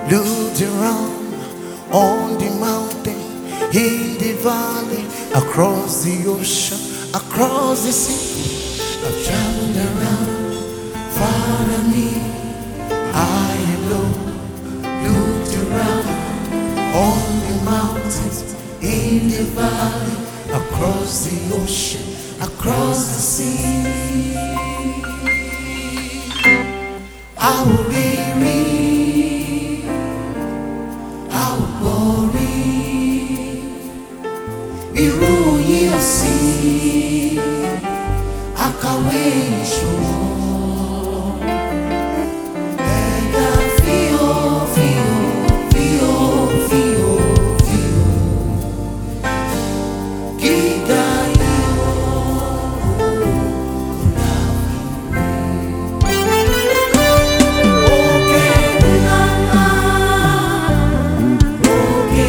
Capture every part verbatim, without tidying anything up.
looked around on the mountain, in the valley, across the ocean, across the sea. I've traveled around, far and near, high and low, looked around on the mountains, in the valley, across the ocean, across the sea. I will be real, I will glory. Ìròyìn ọ̀sìn, àkàwé ìṣòro. Ẹ̀dá fíò, fíò, fíò, fíò, fíò. Gíga yóò là mí. Òkè ńláńlá, òkè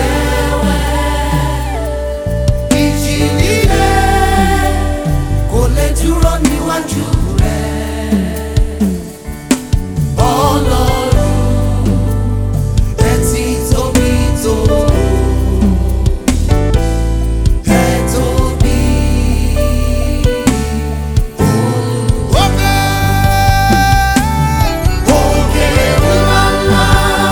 wẹ́wẹ́. Ìjì líle kò lè dúró níwájú rẹ̀. Ọlọ́run, ẹ ti tóbi tó. Ẹ tóbi. Òkè, òkè ńláńlá,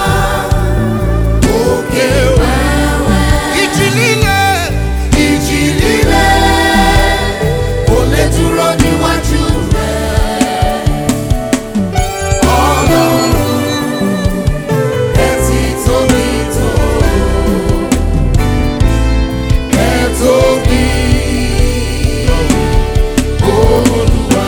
òkè wẹ́wẹ́. Ìjì líle, ìjì líle kò lè dúró níwájú rẹ̀. Ọlọ́run, ẹ ti tóbi tó. Ẹ tóbi, Olúwa.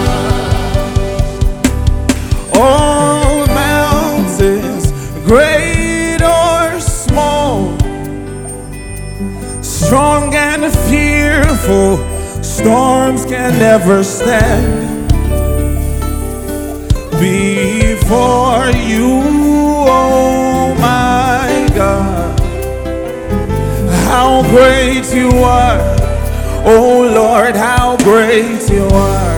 All mountains, great or small, strong and fearful, storms can never stand before you, oh my God. How great you are, oh Lord, how great you are.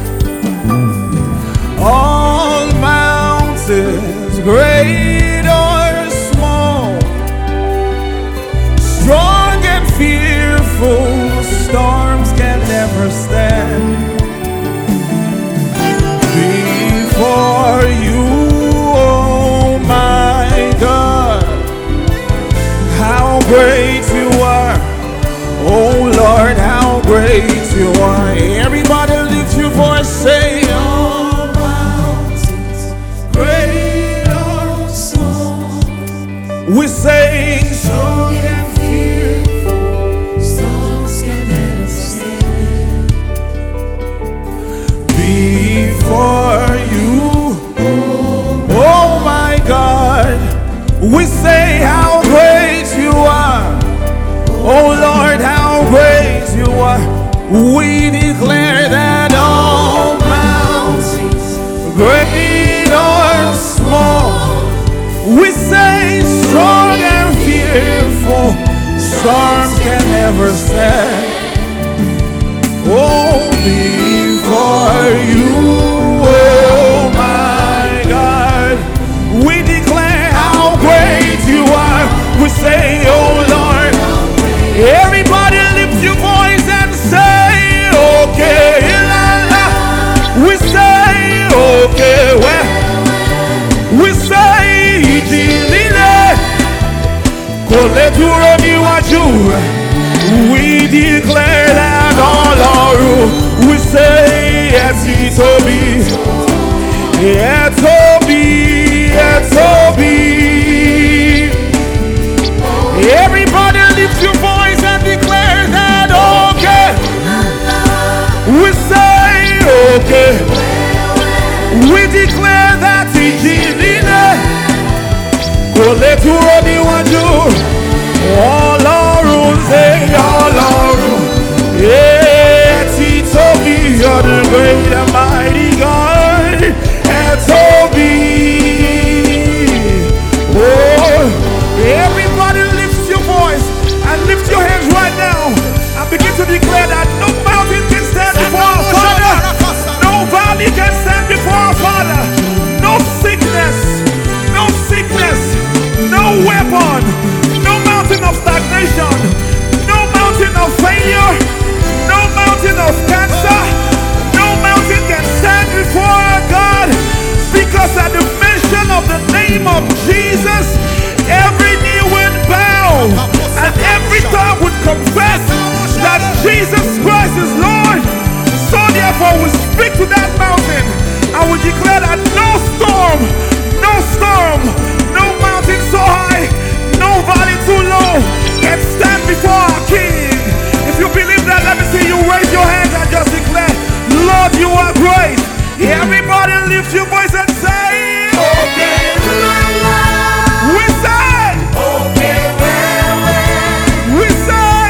All mountains, great or small, strong and fearful, storms can never stand before you, oh my God. How great you are, oh Lord, how great you are. Everybody lift your voice, say, all mountains, great or small. We sing, strong and fearful, Storms can never stand. before you, oh my God. We say how great you are, oh Lord, how great you are. We declare that all mountains, great or small, we say strong and fearful, storms can never stand. Oh, before you, oh my God, we declare how great you are. We say, oh Lord, everybody lift your voice and say, okay, la, la. We say, okay, well, we say, Jilile, kole duro niwaju. We declare that all our we say, yes, it's Toby, yeah, Toby, yeah, Toby. Everybody lift your voice and declare that, okay. We say, okay. We declare that Ijilile kole duro niwaju. All our say, all our yeah, Toby, you're the great and mighty God. And Toby, oh, everybody lift your voice and lift your hands right now and begin to declare that no mountain can stand before our Father, no valley can stand before our Father, no sickness, no sickness. of Jesus, every knee would bow and every tongue would confess that Jesus Christ is Lord. So therefore we speak to that mountain and we declare that no storm, no storm, no mountain so high, no valley too low can stand before our King. If you believe that, let me see you raise your hands and just declare, Lord, you are great. Everybody lift your voice and say, okay, we say, okay, we say,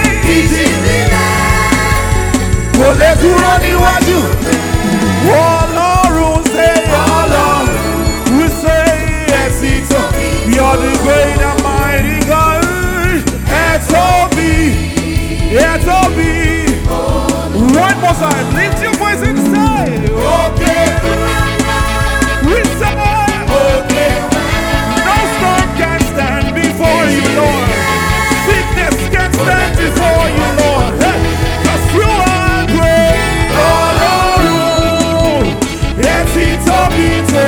kò lè dúró níwájú. Ọlọ́run say, Ọlọ́run, we say, Ẹ̀sìtò, you're the great and mighty God. Ẹ̀tóbi, Ẹ̀tóbi. One more time, lift your voice and say, okay, we say, okay, no storm can stand before you, Lord. Sickness can stand before you, Lord. Cause you are great, Ọlọ́run. Ẹ̀tóbi tó,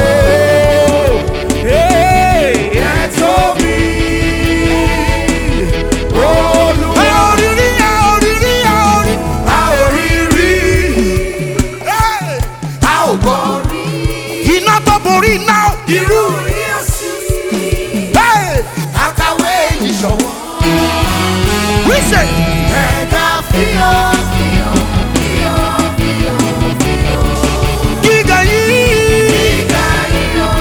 hey, Ẹ̀tóbi. Now, irú hey, àkàwé ìṣọ̀wọ́. We say, ẹ̀dá fíò, fíò, fíò, fíò, fíò. Gíga yìí, gíga yìí o.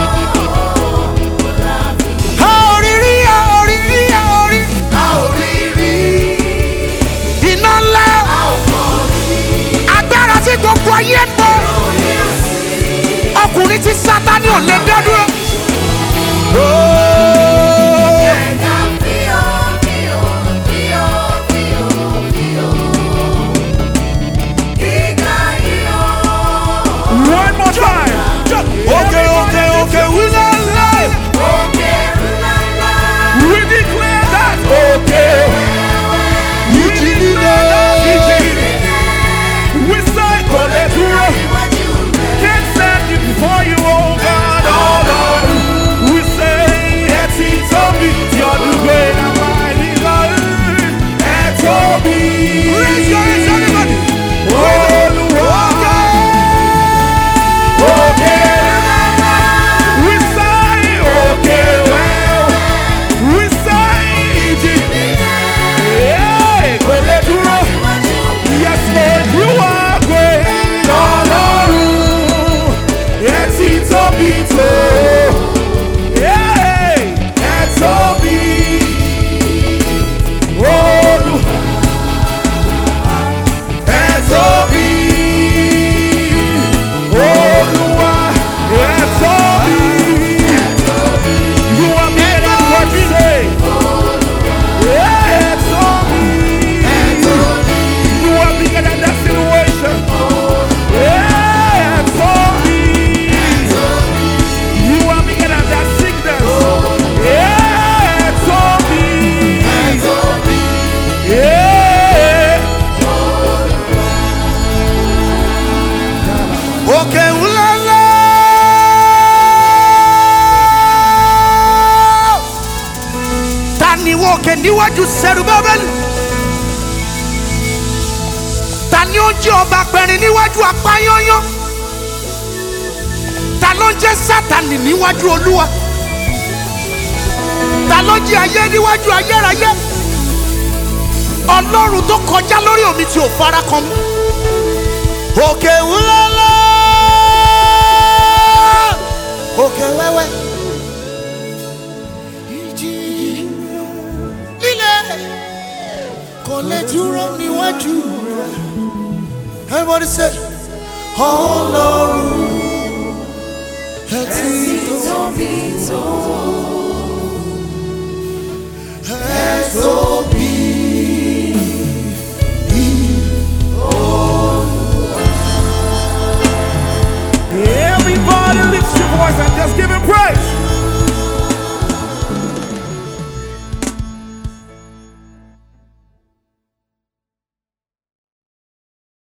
A ò rí rí, a ò rí rí, a ò rí. A ò rí rí. Iná ńlá. A ò mọ̀ rí. Agbára tí gbogbo ayé ń bọ̀. Ọkùnrin tí Sátánì ò lè dá dúró. Ẹ̀dá fíò, fíò, fíò, fíò, fíò. Gíga yìí o. One more time. Okay, okay, okay, we not lie. Okay, we not lie. We declare that. Okay. You did it. We say, kò lè dúró. Can't stand it before you, oh God, oh Lord. We say, Ẹ̀tóbi, you're the great and mighty God. Ẹ̀tóbi. Raise your hands, everybody. Olúwa. Okay. We say, okay, well. We say, yeah, kò lè dúró. Yes, Lord, you are great, Ọlọ́run. Ẹ̀tóbi tó, yeah, Ẹ̀tóbi. Olú, Ẹ̀tóbi. Olúwa, Ẹ̀tóbi. You are bigger than what we say. Yeah, Ẹ̀tóbi. You are bigger than that situation. Yeah, Ẹ̀tóbi. You are bigger than that sickness. Yeah, Ẹ̀tóbi. Yeah. Okay, ulala. Ta ni wọ́n kẹ́ níwájú Sẹ́rúbábẹ́lì? Ta ni ó ń jẹ́ ọba pẹ̀rin níwájú apáyányán? Ta ló ń jẹ́ Sátánì níwájú Olúwa? Ta ló ń jẹ́ ayé níwájú ayérayé? Ọlọ́run tó kọjá lórí omi tí ò fara kan mú. Òkè ńláńlá, òkè wẹ́wẹ́, ìjì líle kò lè dúró níwájú rẹ̀. Everybody say, Ọlọ́run Ẹ̀tóbi tó, Ẹ̀tóbi. Everybody lift your voice and just give him praise.